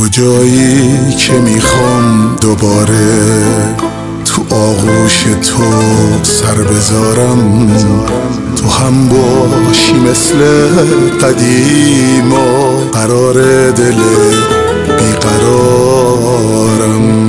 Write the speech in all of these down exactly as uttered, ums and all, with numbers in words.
جایی که میخوام دوباره تو آغوش تو سر بذارم، تو هم باشی مثل قدیما، قرار دل بیقرارم.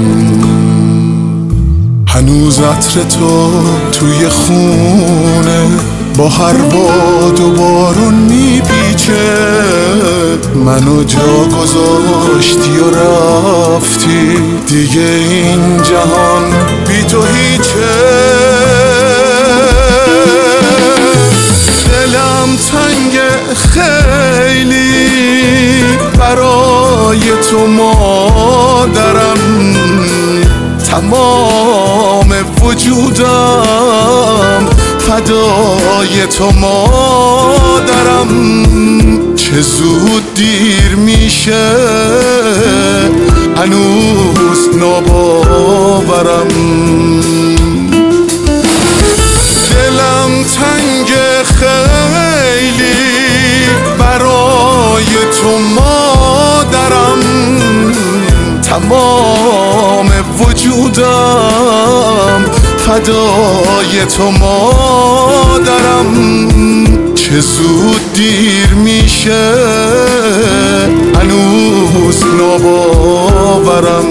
هنوز عطر تو توی خونه با هر باد و بارون میپیچه، منو جا گذاشتی و رفتی، دیگه این جهان بی تو هیچه. دلم تنگ خیلی برای تو مادرم، تمام وجودم فدای تو مادرم. چه زود دیر میشه هنوز ناباورم. دلم تنگ خیلی برای تو مادرم، تمام وجودم فدای تو مادرم. چه زود دیر میشه هنوز ناباورم.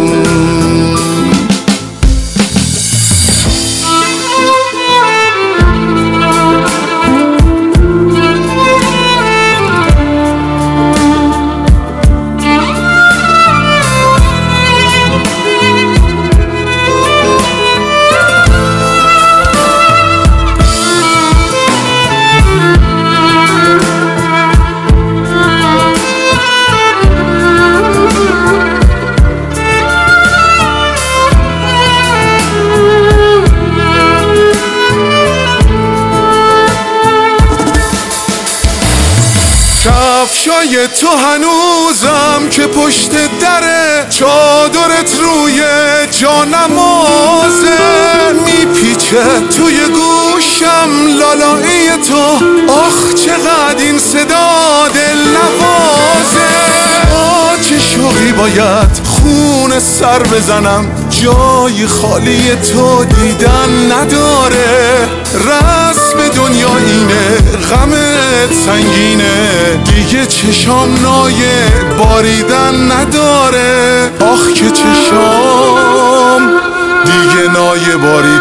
کفشای تو هنوزم که پشت دره، چادرت روی جانمازه، میپیچه توی گوشم لالایی تو، آخ چقدر این صدا دل نوازه. با چه شوقی باید خون سر بزنم، جای خالی تو دیدن نداره. رسم دنیا اینه، غمت سنگینه، دیگه چشام نایه باریدن نداره. آخ که چشام دیگه نایه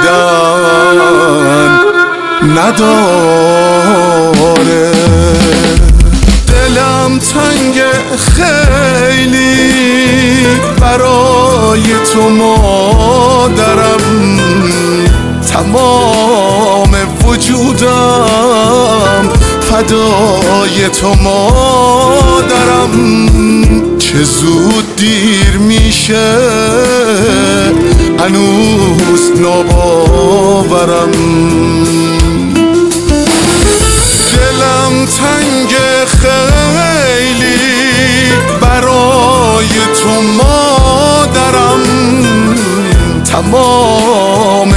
باریدن نداره. دلم تنگ خیلی برای تو مادرم، تمام وجودم فدای تو مادرم. چه زود دیر میشه هنوز ناباورم. دلم تنگ خیلی برای تو مادرم، تمام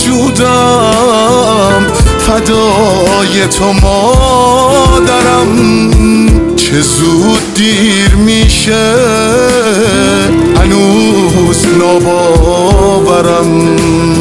وجودم فدای تو مادرم. چه زود دیر میشه هنوز ناباورم.